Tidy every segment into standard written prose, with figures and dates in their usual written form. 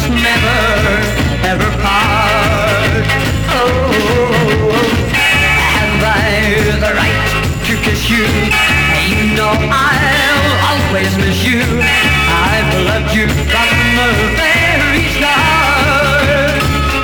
must never, ever part. Oh, have I the right to kiss you? You know I'll always miss you. I've loved you from the very start.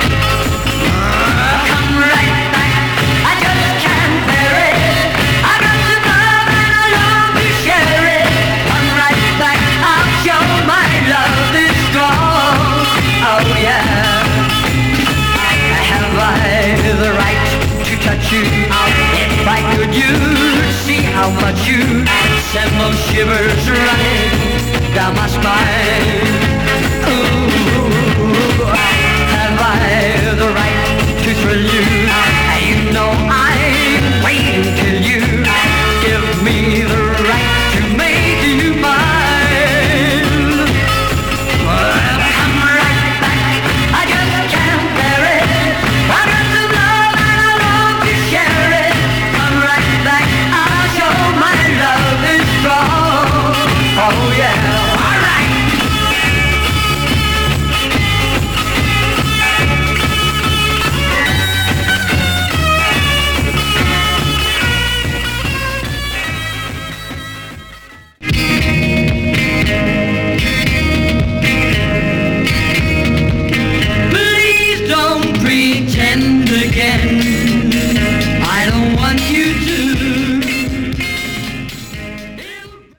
Come right back, I just can't bear it. I got your love and I long to share it. Come right back, I'll show my love is strong. Oh yeah. Have I the right to touch you? If I could, you'd see how much you send those shivers running down my spine.